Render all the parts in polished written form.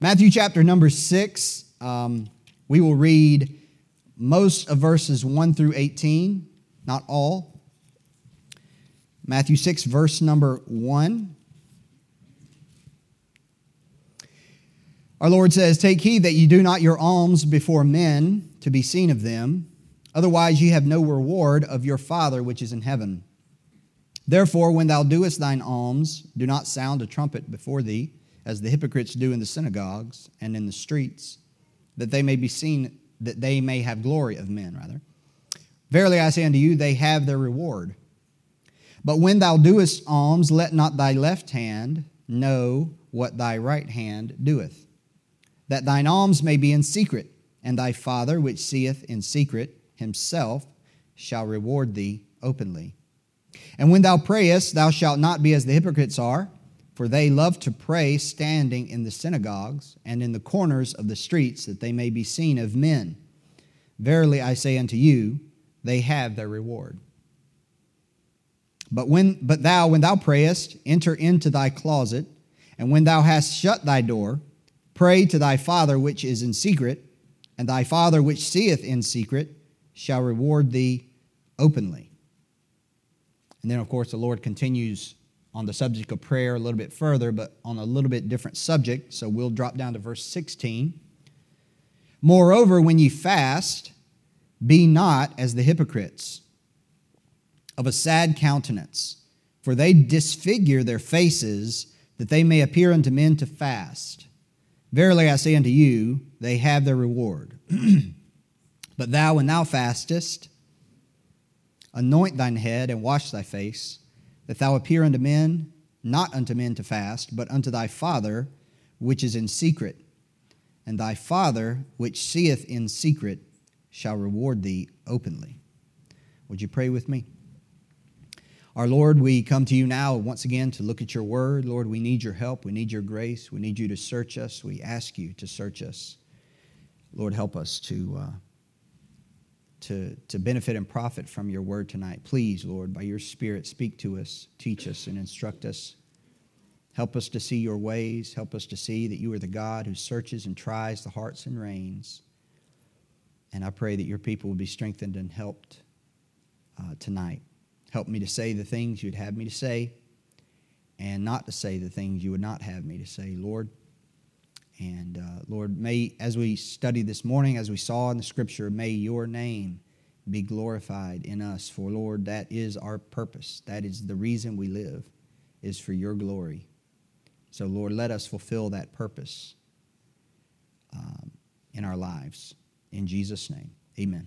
Matthew chapter number 6, we will read most of verses 1 through 18, not all. Matthew 6, verse number 1. Our Lord says, "Take heed that ye do not your alms before men to be seen of them. Otherwise ye have no reward of your Father which is in heaven. Therefore, when thou doest thine alms, do not sound a trumpet before thee, as the hypocrites do in the synagogues and in the streets, that they may be seen, that they may have glory of men, rather. Verily I say unto you, they have their reward. But when thou doest alms, let not thy left hand know what thy right hand doeth, that thine alms may be in secret, and thy Father which seeth in secret himself shall reward thee openly. And when thou prayest, thou shalt not be as the hypocrites are, for they love to pray standing in the synagogues and in the corners of the streets, that they may be seen of men. Verily I say unto you, they have their reward. But when thou prayest, enter into thy closet, and when thou hast shut thy door, pray to thy Father which is in secret, and thy Father which seeth in secret shall reward thee openly." And then, of course, the Lord continues on the subject of prayer a little bit further, but on a little bit different subject. So we'll drop down to verse 16. "Moreover, when ye fast, be not as the hypocrites, of a sad countenance, for they disfigure their faces, that they may appear unto men to fast. Verily I say unto you, they have their reward. But thou, when thou fastest, anoint thine head and wash thy face, that thou appear unto men, not unto men to fast, but unto thy Father which is in secret. And thy Father which seeth in secret shall reward thee openly." Would you pray with me? Our Lord, we come to you now once again to look at your word. Lord, we need your help. We need your grace. We need you to search us. We ask you to search us. Lord, help us to benefit and profit from your word tonight. Please, Lord, by your Spirit, speak to us, teach us, and instruct us. Help us to see your ways. Help us to see that you are the God who searches and tries the hearts and reins. And I pray that your people will be strengthened and helped tonight. Help me to say the things you'd have me to say, and not to say the things you would not have me to say, Lord. And Lord, may, as we studied this morning, as we saw in the Scripture, may your name be glorified in us. For, Lord, that is our purpose. That is the reason we live, is for your glory. So, Lord, let us fulfill that purpose in our lives. In Jesus' name, amen.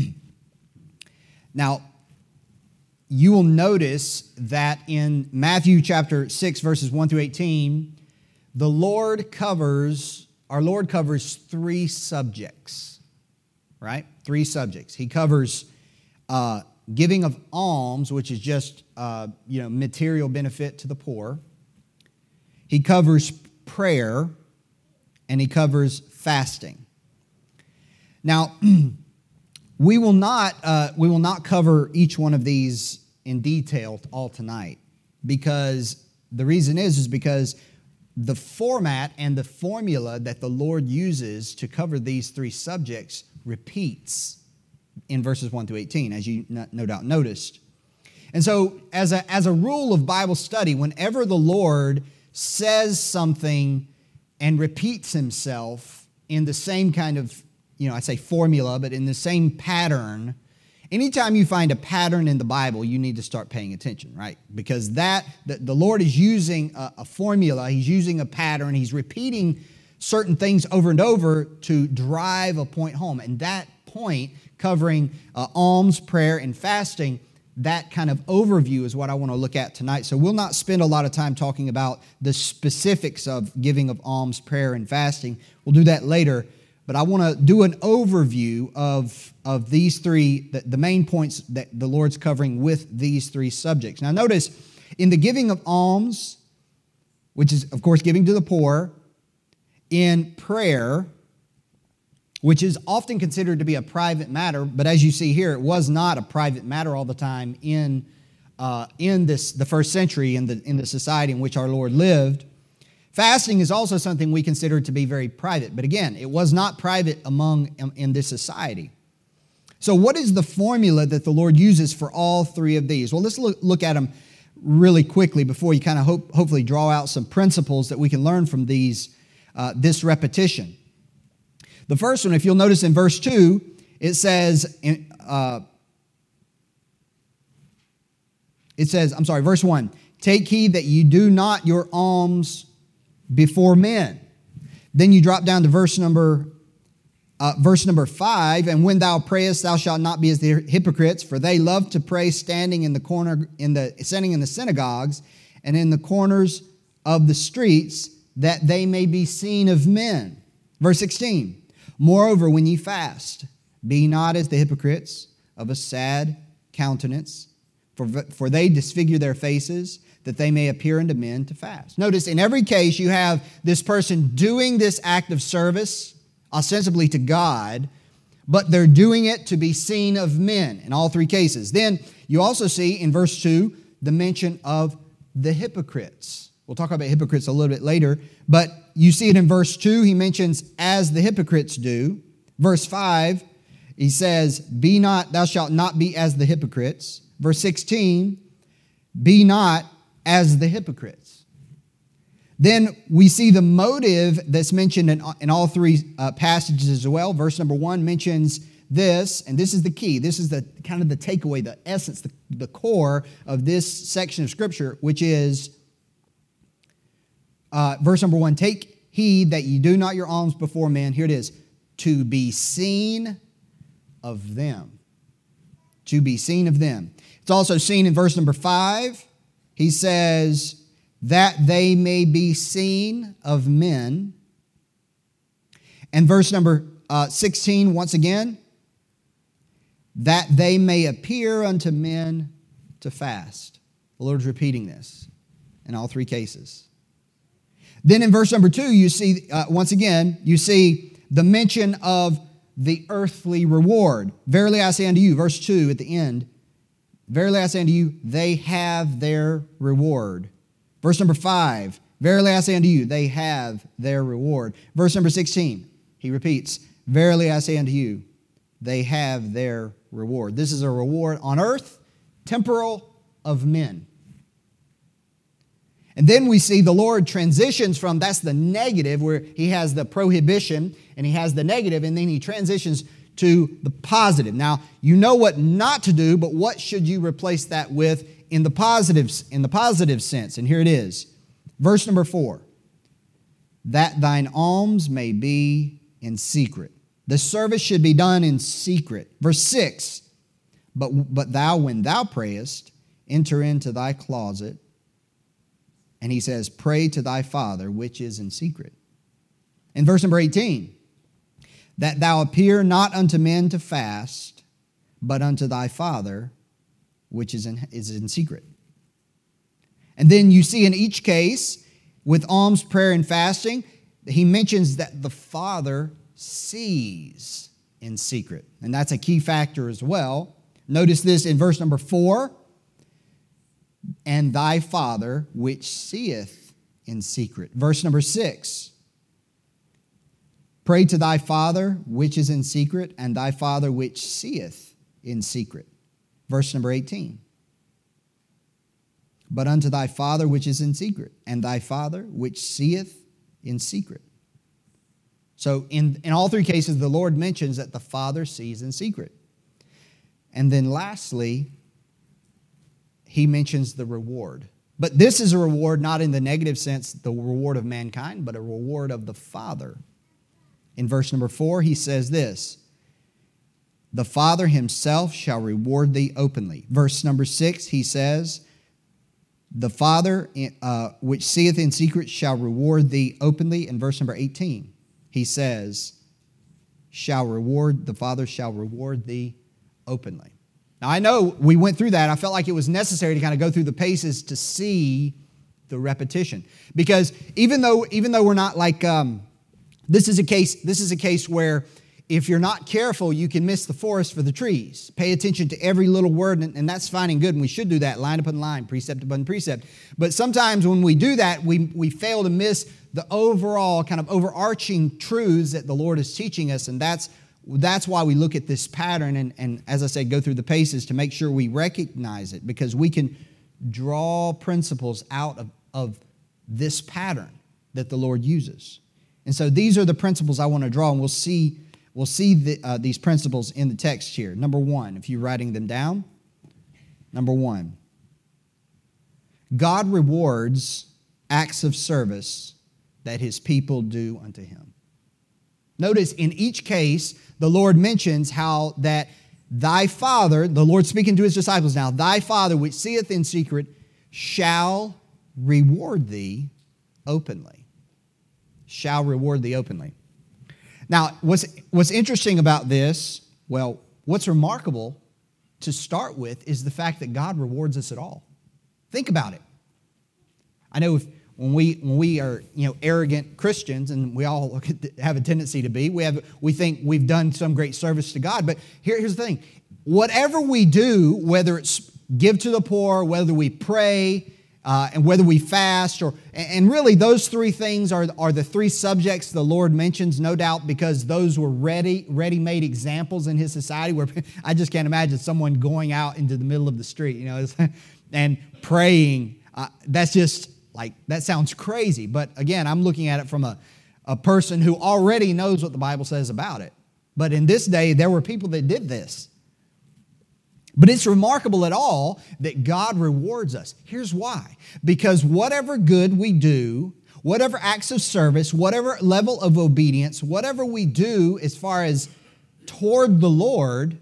Now, you will notice that in Matthew chapter 6, verses 1 through 18, our Lord covers three subjects, right? Three subjects. He covers giving of alms, which is just material benefit to the poor. He covers prayer, and he covers fasting. Now, we will not cover each one of these in detail all tonight, because the reason is because the format and the formula that the Lord uses to cover these three subjects repeats in verses 1 through 18, as you no doubt noticed. And so, as a rule of Bible study, whenever the Lord says something and repeats himself in the same kind of, I say formula, but in the same pattern, anytime you find a pattern in the Bible, you need to start paying attention, right? Because the Lord is using a formula, he's using a pattern, he's repeating certain things over and over to drive a point home. And that point, covering alms, prayer, and fasting, that kind of overview is what I want to look at tonight. So we'll not spend a lot of time talking about the specifics of giving of alms, prayer, and fasting. We'll do that later. But I want to do an overview of these three, the main points that the Lord's covering with these three subjects. Now notice, in the giving of alms, which is, of course, giving to the poor, in prayer, which is often considered to be a private matter, but as you see here, it was not a private matter all the time in the first century, in the society in which our Lord lived. Fasting is also something we consider to be very private. But again, it was not private in this society. So what is the formula that the Lord uses for all three of these? Well, let's look at them really quickly before you kind of hopefully draw out some principles that we can learn from this repetition. The first one, if you'll notice in verse 2, it says, verse 1, take heed that you do not your alms before men. Then you drop down to verse number 5, and when thou prayest, thou shalt not be as the hypocrites, for they love to pray standing in the synagogues and in the corners of the streets, that they may be seen of men. Verse 16, moreover, when ye fast, be not as the hypocrites of a sad countenance, for they disfigure their faces, that they may appear unto men to fast. Notice, in every case, you have this person doing this act of service, ostensibly to God, but they're doing it to be seen of men in all three cases. Then you also see in verse 2 the mention of the hypocrites. We'll talk about hypocrites a little bit later, but you see it in verse 2, he mentions as the hypocrites do. Verse 5, he says, thou shalt not be as the hypocrites. Verse 16, be not as the hypocrites. Then we see the motive that's mentioned in all three passages as well. Verse number 1 mentions this, and this is the key. This is the kind of the takeaway, the essence, the core of this section of Scripture, which is verse number 1, take heed that ye do not your alms before men. Here it is, to be seen of them. To be seen of them. It's also seen in verse number 5. He says, that they may be seen of men. And verse number 16, once again, that they may appear unto men to fast. The Lord's repeating this in all three cases. Then in verse number 2, you see, once again, you see the mention of the earthly reward. Verily I say unto you, verse 2 at the end, verily I say unto you, they have their reward. Verse number 5, verily I say unto you, they have their reward. Verse number 16, he repeats, verily I say unto you, they have their reward. This is a reward on earth, temporal, of men. And then we see the Lord transitions from, that's the negative, where he has the prohibition and he has the negative, and then he transitions to the positive. Now, you know what not to do, but what should you replace that with in the positive sense? And here it is. Verse number 4. That thine alms may be in secret. The service should be done in secret. Verse 6. But thou, when thou prayest, enter into thy closet. And he says, pray to thy Father, which is in secret. In verse number 18. That thou appear not unto men to fast, but unto thy Father, which is in secret. And then you see in each case, with alms, prayer, and fasting, he mentions that the Father sees in secret. And that's a key factor as well. Notice this in verse number 4. And thy Father, which seeth in secret. Verse number 6. Pray to thy Father, which is in secret, and thy Father, which seeth in secret. Verse number 18. But unto thy Father, which is in secret, and thy Father, which seeth in secret. So in all three cases, the Lord mentions that the Father sees in secret. And then lastly, he mentions the reward. But this is a reward not in the negative sense, the reward of mankind, but a reward of the Father. In verse number 4, he says this, the Father himself shall reward thee openly. Verse number 6, he says, the Father which seeth in secret shall reward thee openly. In verse number 18, he says, the Father shall reward thee openly. Now, I know we went through that. I felt like it was necessary to kind of go through the paces to see the repetition. Because even though we're not like, this is a case where if you're not careful, you can miss the forest for the trees. Pay attention to every little word, and that's fine and good, and we should do that, line upon line, precept upon precept. But sometimes when we do that, we fail to miss the overall kind of overarching truths that the Lord is teaching us, and that's why we look at this pattern and as I said, go through the paces to make sure we recognize it, because we can draw principles out of this pattern that the Lord uses. And so these are the principles I want to draw, and we'll see these principles in the text here. Number one, if you're writing them down, number one, God rewards acts of service that His people do unto Him. Notice in each case, the Lord mentions how that thy Father, the Lord speaking to His disciples now, thy Father which seeth in secret shall reward thee openly. Shall reward thee openly. Now, what's interesting about this, well, what's remarkable to start with is the fact that God rewards us at all. Think about it. I know when we are arrogant Christians, and we all have a tendency to be, we think we've done some great service to God. But here's the thing: whatever we do, whether it's give to the poor, whether we pray, and whether we fast, and really those three things are the three subjects the Lord mentions, no doubt, because those were ready-made examples in His society. Where I just can't imagine someone going out into the middle of the street, and praying. That's just that sounds crazy. But again, I'm looking at it from a person who already knows what the Bible says about it. But in this day, there were people that did this. But it's remarkable at all that God rewards us. Here's why. Because whatever good we do, whatever acts of service, whatever level of obedience, whatever we do as far as toward the Lord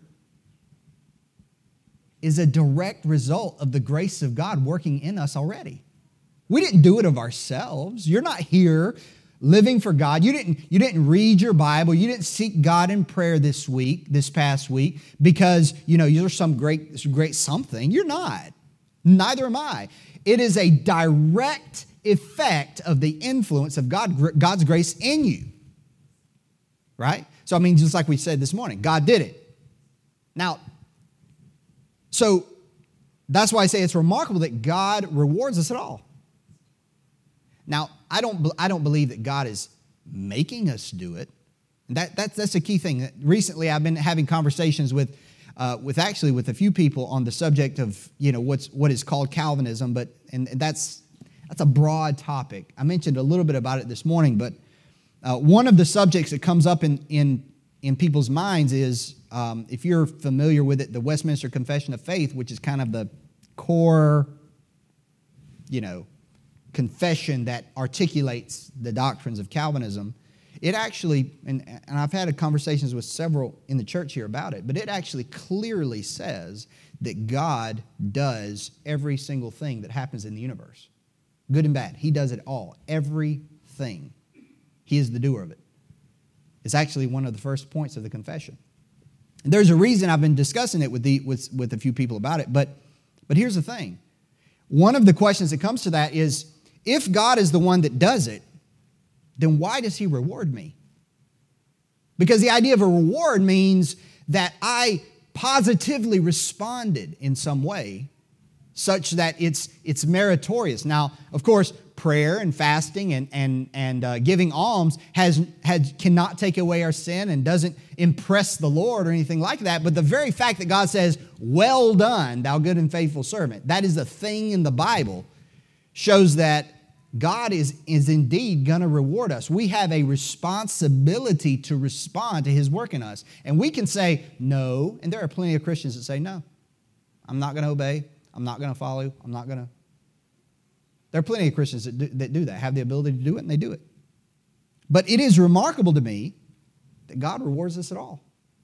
is a direct result of the grace of God working in us already. We didn't do it of ourselves. You're not here living for God. You didn't read your Bible. You didn't seek God in prayer this past week, because you're some great something. You're not. Neither am I. It is a direct effect of the influence of God's grace in you. Right? So just like we said this morning, God did it. Now, so that's why I say it's remarkable that God rewards us at all. Now, I don't believe that God is making us do it. That's a key thing. Recently, I've been having conversations with a few people on the subject of what is called Calvinism, and that's a broad topic. I mentioned a little bit about it this morning, but one of the subjects that comes up in people's minds is, if you're familiar with it, the Westminster Confession of Faith, which is kind of the core, confession that articulates the doctrines of Calvinism. It actually, and I've had conversations with several in the church here about it, but it actually clearly says that God does every single thing that happens in the universe, good and bad. He does it all, everything. He is the doer of it. It's actually one of the first points of the confession. And there's a reason I've been discussing it with a few people about it, but here's the thing. One of the questions that comes to that is, if God is the one that does it, then why does He reward me? Because the idea of a reward means that I positively responded in some way such that it's meritorious. Now, of course, prayer and fasting and giving alms cannot take away our sin and doesn't impress the Lord or anything like that. But the very fact that God says, "Well done, thou good and faithful servant," that is a thing in the Bible, shows that God is indeed going to reward us. We have a responsibility to respond to His work in us. And we can say no, and there are plenty of Christians that say, "No, I'm not going to obey. I'm not going to follow. I'm not going to." There are plenty of Christians that do that, have the ability to do it, and they do it. But it is remarkable to me that God rewards us at all.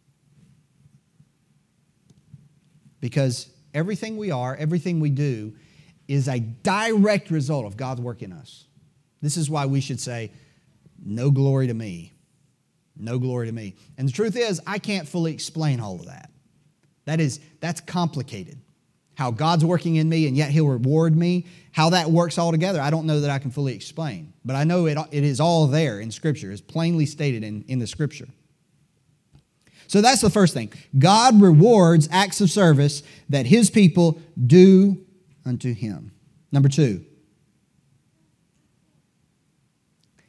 Because everything we are, everything we do, is a direct result of God's work in us. This is why we should say, "No glory to me. No glory to me." And the truth is, I can't fully explain all of that. That's complicated. How God's working in me and yet He'll reward me. How that works all together, I don't know that I can fully explain. But I know it is all there in Scripture. It's plainly stated in the Scripture. So that's the first thing. God rewards acts of service that His people do unto Him. Number two,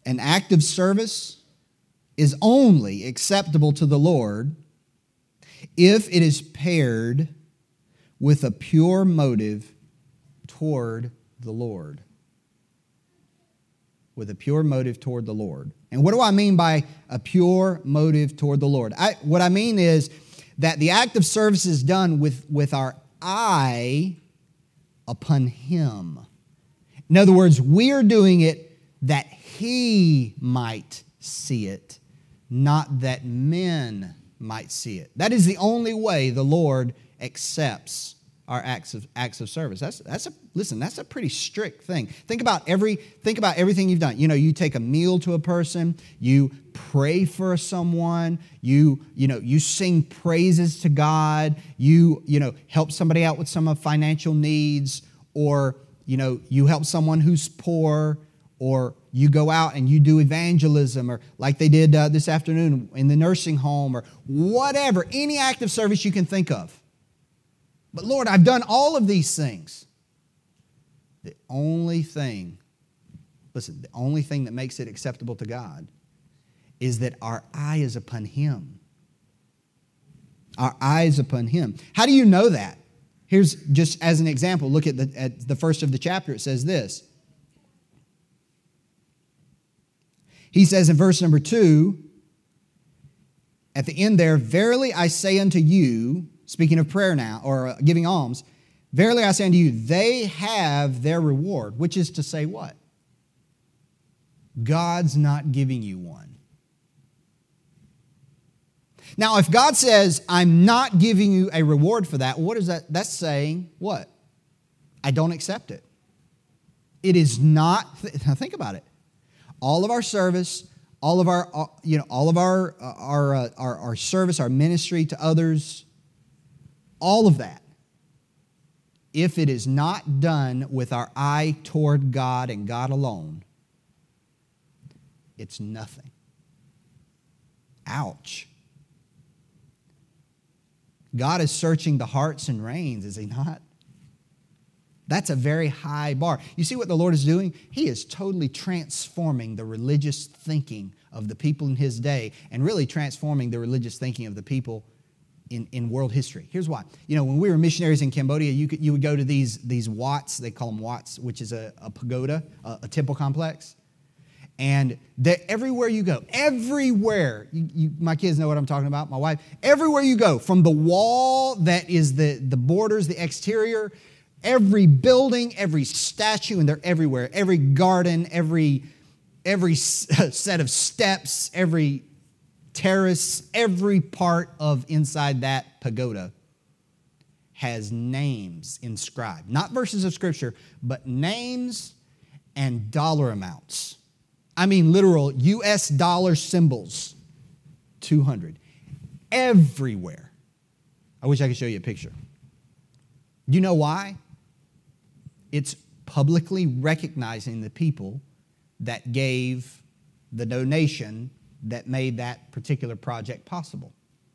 An act of service is only acceptable to the Lord if it is paired with a pure motive toward the Lord. With a pure motive toward the Lord. And what do I mean by a pure motive toward the Lord? What I mean is that the act of service is done with our eye upon Him. In other words, we're doing it that He might see it, not that men might see it. That is the only way the Lord accepts our acts of service. That's a pretty strict thing. Think about everything you've done. You take a meal to a person, you pray for someone, you sing praises to God, you help somebody out with some financial needs, or you help someone who's poor, or you go out and you do evangelism, or like they did this afternoon in the nursing home, or whatever, any act of service you can think of. But Lord, I've done all of these things. The only thing that makes it acceptable to God is that our eye is upon Him. Our eye is upon Him. How do you know that? Here's just as an example, look at the first of the chapter. It says this. He says in verse number 2, at the end there, verily I say unto you, speaking of prayer now, or giving alms, verily I say unto you, they have their reward, which is to say what? God's not giving you one. Now, if God says, I'm not giving you a reward for that, what is that? That's saying what? I don't accept it. It is not, now think about it. All of our service, all of our service, our ministry to others, all of that, if it is not done with our eye toward God and God alone, it's nothing. Ouch. God is searching the hearts and reins, is He not? That's a very high bar. You see what the Lord is doing? He is totally transforming the religious thinking of the people in His day, and really transforming the religious thinking of the people in world history. Here's why. When we were missionaries in Cambodia, you would go to these wats, they call them wats, which is a pagoda, a temple complex. And everywhere you go, my kids know what I'm talking about, my wife, everywhere you go, from the wall that is the borders, the exterior, every building, every statue, and they're everywhere, every garden, every set of steps, every terrace, every part of inside that pagoda has names inscribed. Not verses of Scripture, but names and dollar amounts. I mean literal US dollar symbols. 200. Everywhere. I wish I could show you a picture. Do you know why? It's publicly recognizing the people that gave the donation that made that particular project possible.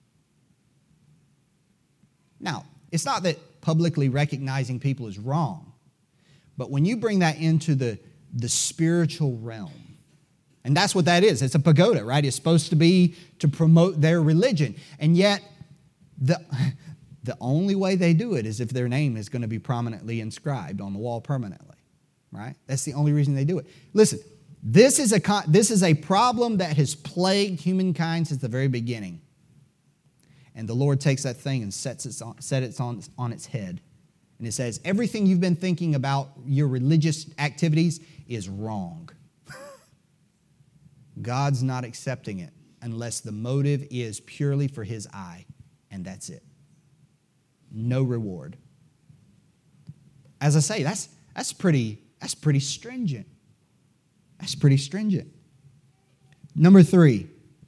Now, it's not that publicly recognizing people is wrong, but when you bring that into the spiritual realm, and that's what that is. It's a pagoda, right? It's supposed to be to promote their religion. And yet, the only way they do it is if their name is going to be prominently inscribed on the wall permanently, right? That's the only reason they do it. Listen, this is a problem that has plagued humankind since the very beginning. And the Lord takes that thing and sets it on its head. And it says, everything you've been thinking about your religious activities is wrong. God's not accepting it unless the motive is purely for His eye, and that's it. No reward. As I say, that's pretty stringent. That's pretty stringent. Number 3.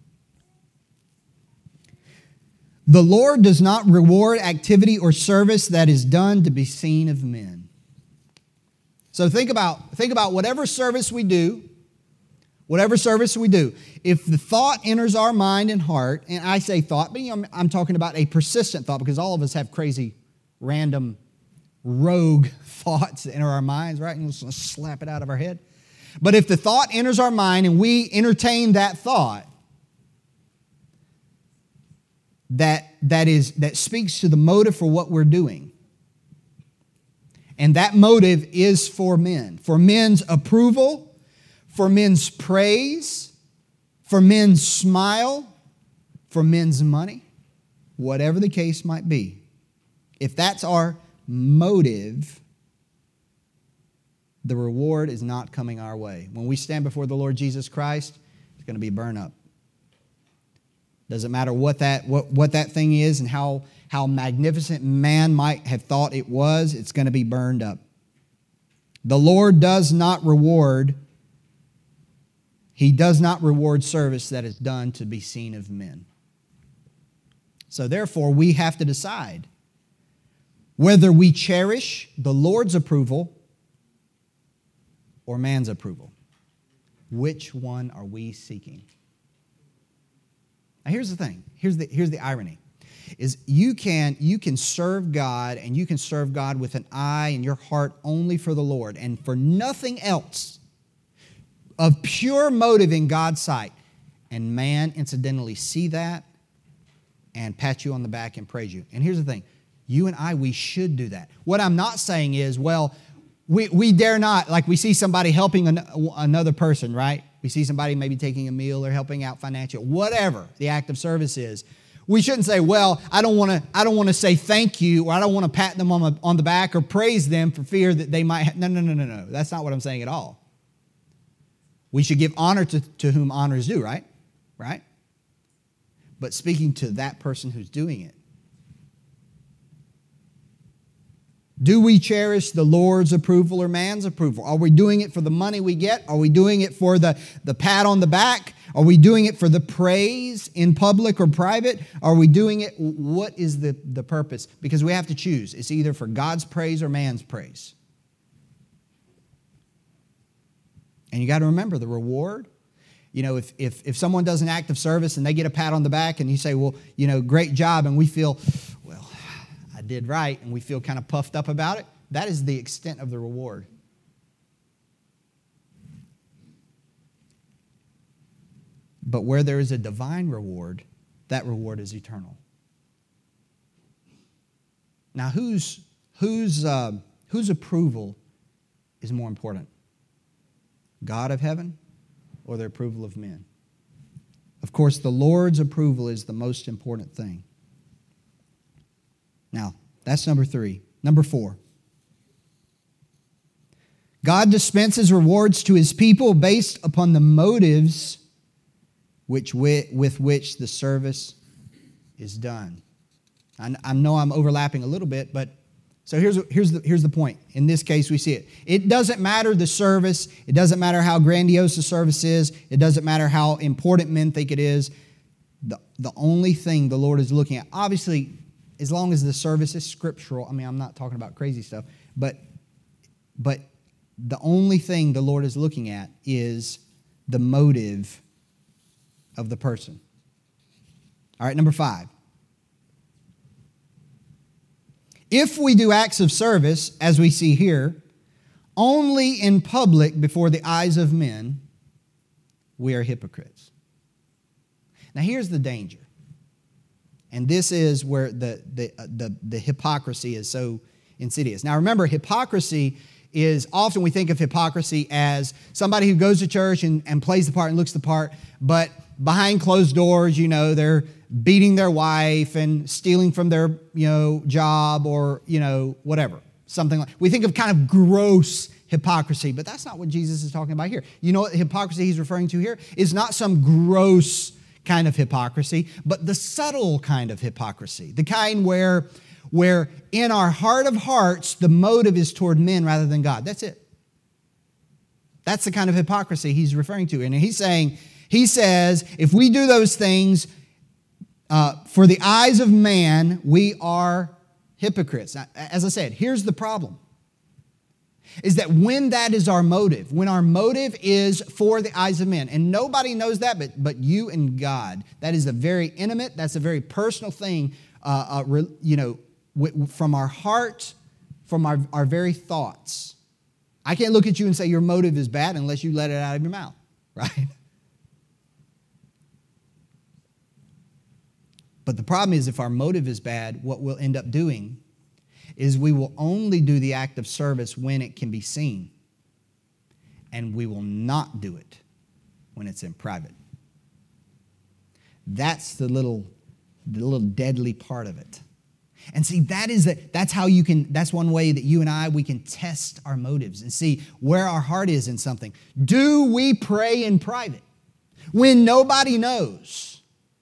The Lord does not reward activity or service that is done to be seen of men. So think about whatever service we do. If the thought enters our mind and heart, and I say thought, but I'm talking about a persistent thought, because all of us have crazy, random, rogue thoughts that enter our minds, right? And we'll slap it out of our head. But if the thought enters our mind and we entertain that thought, that speaks to the motive for what we're doing. And that motive is for men's approval, for men's praise, for men's smile, for men's money, whatever the case might be. If that's our motive, the reward is not coming our way. When we stand before the Lord Jesus Christ, it's going to be burned up. Doesn't matter what that thing is and how magnificent man might have thought it was, it's going to be burned up. The Lord does not reward, He does not reward service that is done to be seen of men. So therefore, we have to decide whether we cherish the Lord's approval or man's approval. Which one are we seeking? Now here's the thing. Here's the irony. Is you can serve God, and you can serve God with an eye and your heart only for the Lord and for nothing else of pure motive in God's sight. And man incidentally see that and pat you on the back and praise you. And here's the thing. You and I, we should do that. What I'm not saying is, well, we dare not, like we see somebody helping another person, right? We see somebody maybe taking a meal or helping out financially, whatever the act of service is. We shouldn't say, well, I don't want to say thank you, or I don't want to pat them on the back or praise them for fear that they might. No. That's not what I'm saying at all. We should give honor to whom honor is due, right? Right? But speaking to that person who's doing it. Do we cherish the Lord's approval or man's approval? Are we doing it for the money we get? Are we doing it for the pat on the back? Are we doing it for the praise in public or private? Are we doing it? What is the purpose? Because we have to choose. It's either for God's praise or man's praise. And you got to remember the reward. You know, if someone does an act of service and they get a pat on the back and you say, well, you know, great job, and we feel, well, I did right, and we feel kind of puffed up about it, that is the extent of the reward. But where there is a divine reward, that reward is eternal. Now, whose approval is more important? God of heaven or the approval of men? Of course, the Lord's approval is the most important thing. Now, that's number 3. Number 4. God dispenses rewards to His people based upon the motives with which the service is done. I know I'm overlapping a little bit, but so here's the point. In this case, we see it. It doesn't matter the service. It doesn't matter how grandiose the service is. It doesn't matter how important men think it is. The only thing the Lord is looking at, obviously, as long as the service is scriptural, I mean, I'm not talking about crazy stuff, but the only thing the Lord is looking at is the motive of the person. All right, number 5. If we do acts of service, as we see here, only in public before the eyes of men, we are hypocrites. Now here's the danger. And this is where the hypocrisy is so insidious. Now remember, hypocrisy is often we think of hypocrisy as somebody who goes to church and plays the part and looks the part, but behind closed doors, you know, they're beating their wife and stealing from their, you know, job or, you know, whatever. Something like, we think of kind of gross hypocrisy, but that's not what Jesus is talking about here. You know what hypocrisy He's referring to here is not some gross kind of hypocrisy, but the subtle kind of hypocrisy. The kind where in our heart of hearts, the motive is toward men rather than God. That's it. That's the kind of hypocrisy He's referring to. And He says, if we do those things for the eyes of man, we are hypocrites. Now, as I said, here's the problem. Is that when that is our motive, when our motive is for the eyes of men, and nobody knows that but you and God, that is a very intimate, that's a very personal thing, you know, from our heart, from our very thoughts. I can't look at you and say your motive is bad unless you let it out of your mouth, right? But the problem is if our motive is bad, what we'll end up doing is we will only do the act of service when it can be seen. And we will not do it when it's in private. That's the little deadly part of it. And see, that's one way that you and I, we can test our motives and see where our heart is in something. Do we pray in private when nobody knows?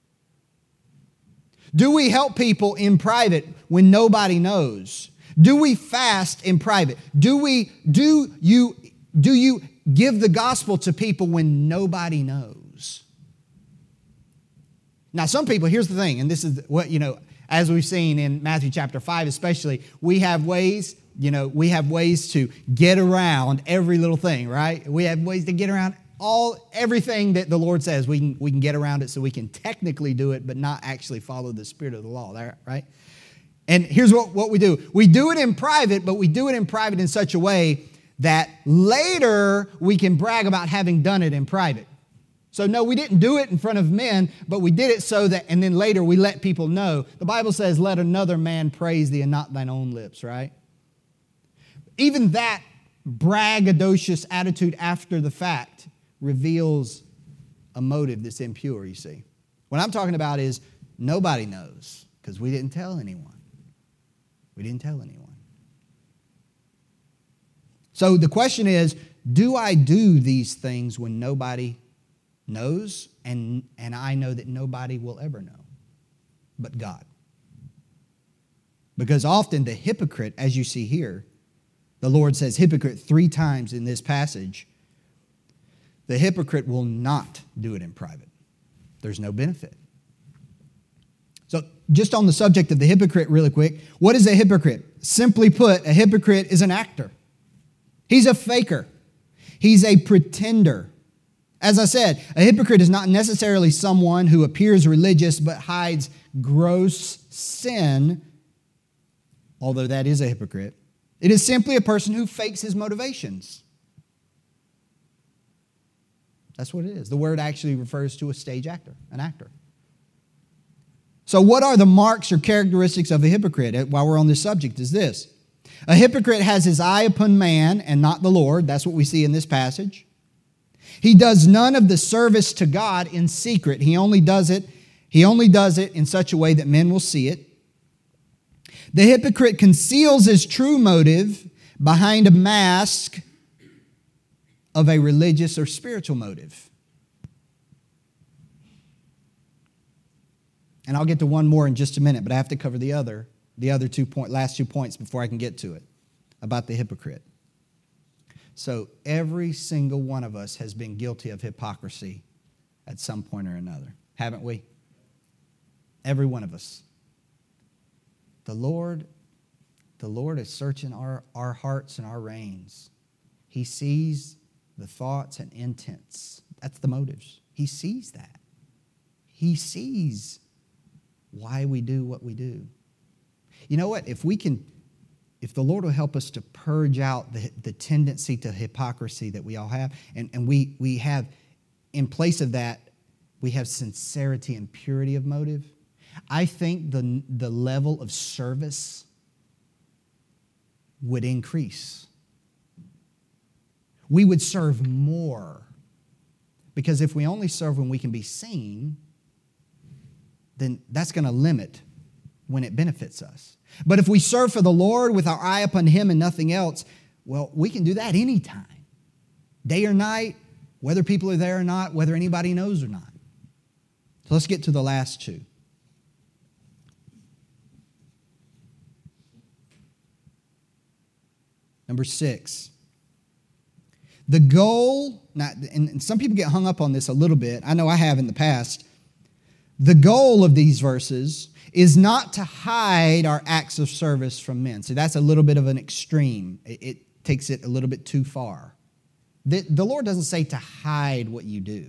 Do we help people in private when nobody knows? Do we fast in private? Do you give the gospel to people when nobody knows? Now, some people, here's the thing, and this is what, as we've seen in Matthew chapter 5 especially, we have ways to get around every little thing, right? We have ways to get around everything that the Lord says. We can get around it so we can technically do it, but not actually follow the spirit of the law, right? And here's what we do. We do it in private, but we do it in private in such a way that later we can brag about having done it in private. So no, we didn't do it in front of men, but we did it so that, and then later we let people know. The Bible says, let another man praise thee and not thine own lips, right? Even that braggadocious attitude after the fact reveals a motive that's impure, you see. What I'm talking about is nobody knows because we didn't tell anyone. We didn't tell anyone. So the question is, do I do these things when nobody knows, and I know that nobody will ever know but God? Because often the hypocrite, as you see here, the Lord says hypocrite 3 times in this passage, the hypocrite will not do it in private. There's no benefit. So just on the subject of the hypocrite really quick, what is a hypocrite? Simply put, a hypocrite is an actor. He's a faker. He's a pretender. As I said, a hypocrite is not necessarily someone who appears religious but hides gross sin, although that is a hypocrite. It is simply a person who fakes his motivations. That's what it is. The word actually refers to a stage actor, an actor. So what are the marks or characteristics of a hypocrite? While we're on this subject, is this. A hypocrite has his eye upon man and not the Lord. That's what we see in this passage. He does none of the service to God in secret. He only does it in such a way that men will see it. The hypocrite conceals his true motive behind a mask of a religious or spiritual motive. And I'll get to one more in just a minute, but I have to cover the last 2 points before I can get to it about the hypocrite. So every single one of us has been guilty of hypocrisy at some point or another, haven't we? Every one of us. The Lord is searching our hearts and our reins. He sees the thoughts and intents. That's the motives. He sees that. He sees why we do what we do. You know what? If the Lord will help us to purge out the tendency to hypocrisy that we all have, and we have, in place of that, we have sincerity and purity of motive, I think the level of service would increase. We would serve more. Because if we only serve when we can be seen, then that's going to limit when it benefits us. But if we serve for the Lord with our eye upon Him and nothing else, well, we can do that anytime. Day or night, whether people are there or not, whether anybody knows or not. So let's get to the last 2. Number 6. The goal, and some people get hung up on this a little bit. I know I have in the past. The goal of these verses is not to hide our acts of service from men. So that's a little bit of an extreme. It takes it a little bit too far. The Lord doesn't say to hide what you do.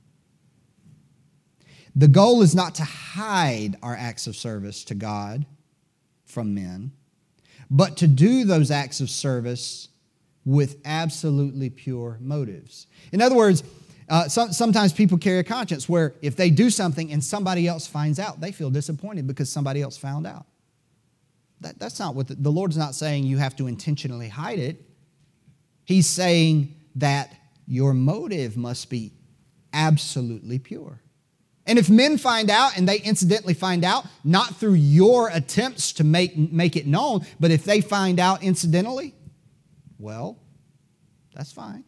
The goal is not to hide our acts of service to God from men, but to do those acts of service with absolutely pure motives. In other words, sometimes people carry a conscience where if they do something and somebody else finds out, they feel disappointed because somebody else found out. That's not what the Lord's not saying you have to intentionally hide it. He's saying that your motive must be absolutely pure. And if men find out, and they incidentally find out, not through your attempts to make it known, but if they find out incidentally, well, that's fine.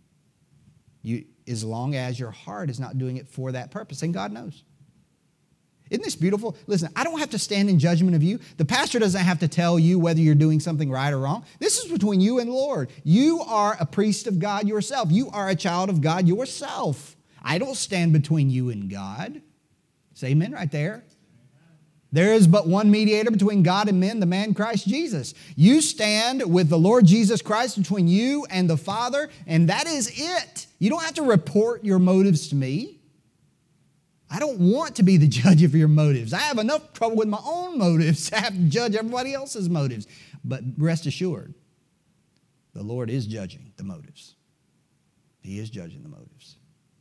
As long as your heart is not doing it for that purpose, and God knows. Isn't this beautiful? Listen, I don't have to stand in judgment of you. The pastor doesn't have to tell you whether you're doing something right or wrong. This is between you and the Lord. You are a priest of God yourself. You are a child of God yourself. I don't stand between you and God. Say amen right there. There is but one mediator between God and men, the man Christ Jesus. You stand with the Lord Jesus Christ between you and the Father, and that is it. You don't have to report your motives to me. I don't want to be the judge of your motives. I have enough trouble with my own motives to have to judge everybody else's motives. But rest assured, the Lord is judging the motives. He is judging the motives.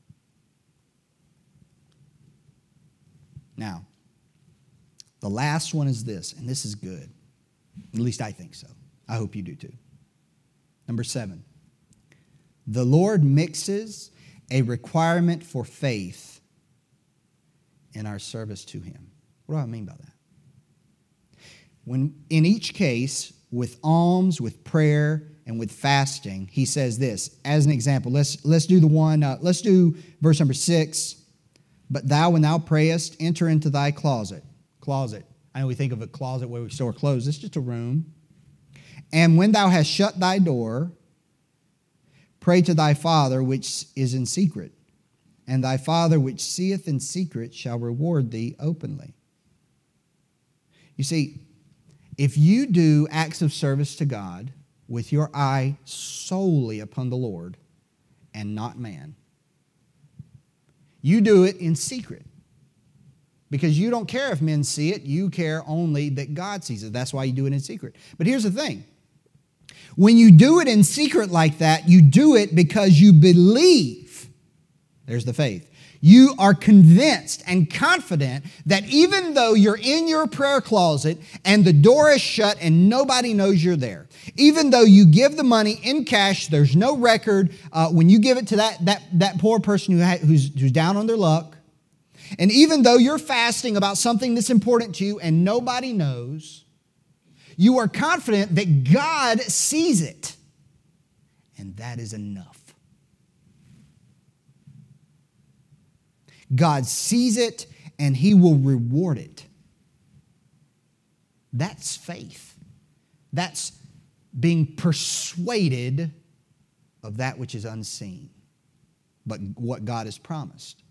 Now, the last one is this, and this is good. At least I think so. I hope you do too. Number 7. The Lord mixes a requirement for faith in our service to Him. What do I mean by that? When in each case, with alms, with prayer, and with fasting, He says this. As an example, let's do the one. Let's do verse number 6. But thou, when thou prayest, enter into thy closet. Closet. I know we think of a closet where we store clothes. It's just a room. And when thou hast shut thy door, pray to thy Father which is in secret. And thy Father which seeth in secret shall reward thee openly. You see, if you do acts of service to God with your eye solely upon the Lord and not man, you do it in secret. Because you don't care if men see it, you care only that God sees it. That's why you do it in secret. But here's the thing. When you do it in secret like that, you do it because you believe. There's the faith. You are convinced and confident that even though you're in your prayer closet and the door is shut and nobody knows you're there, even though you give the money in cash, there's no record when you give it to that poor person who's down on their luck, and even though you're fasting about something that's important to you and nobody knows, you are confident that God sees it, and that is enough. God sees it, and He will reward it. That's faith. That's being persuaded of that which is unseen, but what God has promised.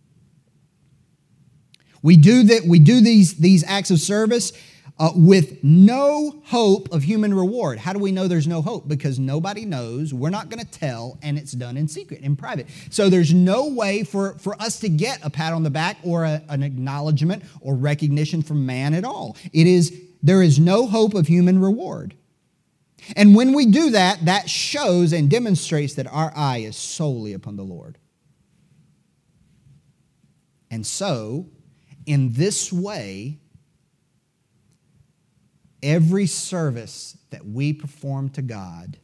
We do these acts of service with no hope of human reward. How do we know there's no hope? Because nobody knows, we're not going to tell, and it's done in secret, in private. So there's no way for us to get a pat on the back or an acknowledgement or recognition from man at all. There is no hope of human reward. And when we do that, that shows and demonstrates that our eye is solely upon the Lord. And so, in this way, every service that we perform to God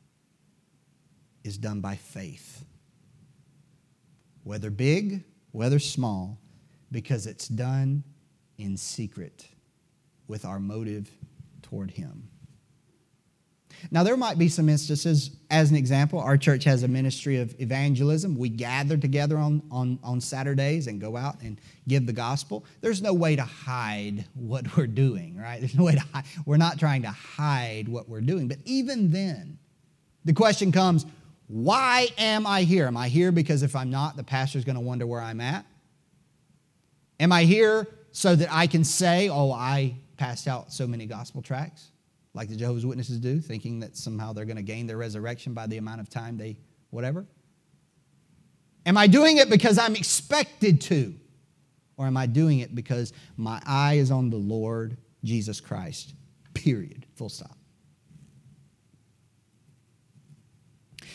is done by faith. Whether big, whether small, because it's done in secret with our motive toward Him. Now, there might be some instances, as an example, our church has a ministry of evangelism. We gather together on Saturdays and go out and give the gospel. There's no way to hide what we're doing, right? There's no way to hide. We're not trying to hide what we're doing. But even then, the question comes, why am I here? Am I here because if I'm not, the pastor's going to wonder where I'm at? Am I here so that I can say, oh, I passed out so many gospel tracts? Like the Jehovah's Witnesses do, thinking that somehow they're going to gain their resurrection by the amount of time they whatever? Am I doing it because I'm expected to? Or am I doing it because my eye is on the Lord Jesus Christ? Period. Full stop.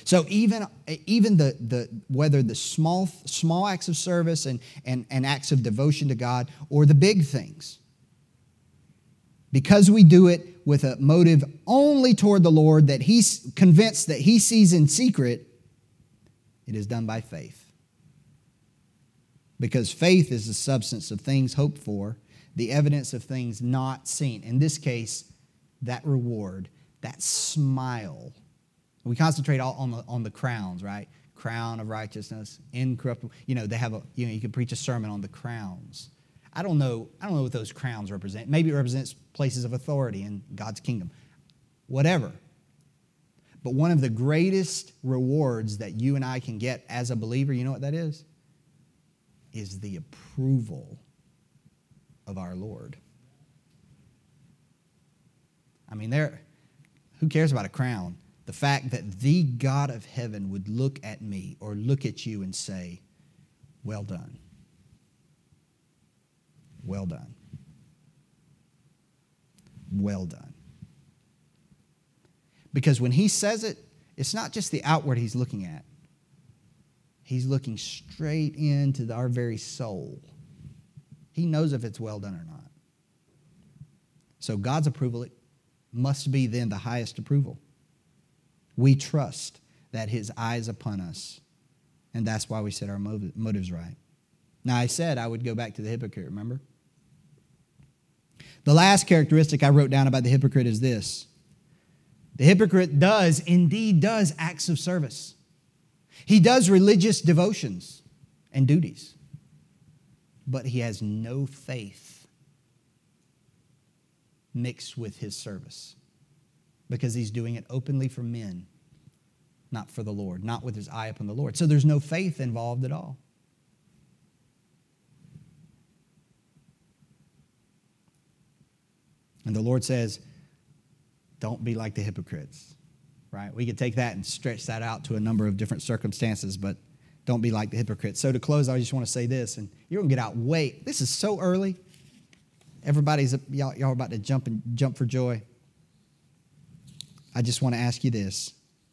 So even the whether the small acts of service and acts of devotion to God, or the big things, because we do it with a motive only toward the Lord that He's convinced that He sees in secret, it is done by faith. Because faith is the substance of things hoped for, the evidence of things not seen. In this case, that reward, that smile. We concentrate all on the crowns, right? Crown of righteousness, incorruptible. They have you can preach a sermon on the crowns. I don't know what those crowns represent. Maybe it represents places of authority in God's kingdom. Whatever. But one of the greatest rewards that you and I can get as a believer, you know what that is? Is the approval of our Lord. I mean, who cares about a crown? The fact that the God of heaven would look at me or look at you and say, well done. Well done. Well done. Because when He says it, it's not just the outward He's looking at. He's looking straight into our very soul. He knows if it's well done or not. So God's approval, it must be then the highest approval. We trust that His eye is upon us, and that's why we set our motives right. Now, I said I would go back to the hypocrite, remember? The last characteristic I wrote down about the hypocrite is this. The hypocrite does acts of service. He does religious devotions and duties, but he has no faith mixed with his service because he's doing it openly for men, not for the Lord, not with his eye upon the Lord. So there's no faith involved at all. And the Lord says, don't be like the hypocrites, right? We could take that and stretch that out to a number of different circumstances, but don't be like the hypocrites. So to close, I just want to say this, and you're going to get out this is so early. Y'all are about to jump for joy. I just want to ask you this.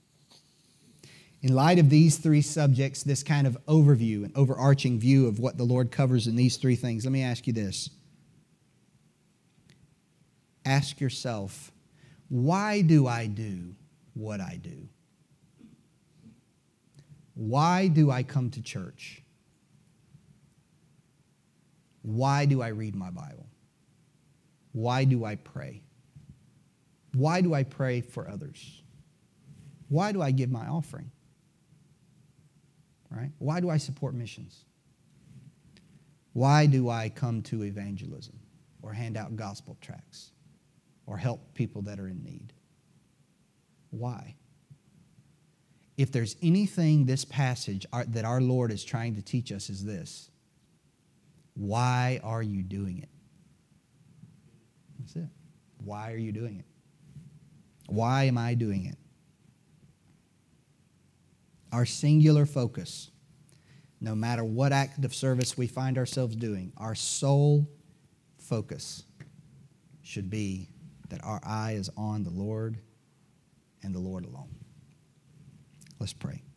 In light of these three subjects, this kind of overview, an overarching view of what the Lord covers in these three things, let me ask you this. Ask yourself, why do I do what I do? Why do I come to church? Why do I read my Bible? Why do I pray? Why do I pray for others? Why do I give my offering? Right? Why do I support missions? Why do I come to evangelism or hand out gospel tracts or help people that are in need? Why? If there's anything this passage that our Lord is trying to teach us is this. Why are you doing it? That's it. Why are you doing it? Why am I doing it? Our singular focus, no matter what act of service we find ourselves doing, our sole focus should be that our eye is on the Lord and the Lord alone. Let's pray.